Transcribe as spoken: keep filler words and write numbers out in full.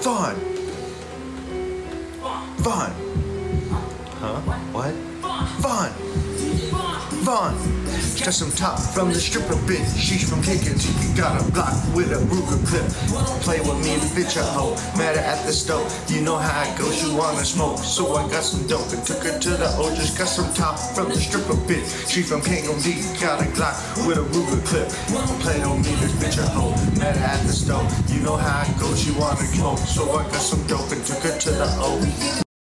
Vaughn. Vaughn. Huh? What? Vaughn. Vaughn. Got some top from the stripper bitch. She's from K K T. Got a block with a Ruger clip. Play with me, the bitch a hoe. Met her at the stove. You know how it goes. You wanna smoke, so I got some dope and took her to the O. Just got some top from the stripper bitch. She from K K T. Got a Glock with a Ruger clip. Play on me, this bitch a hoe. Met her at the stove. You know how it goes. You wanna smoke, so I got some dope and took her to the O.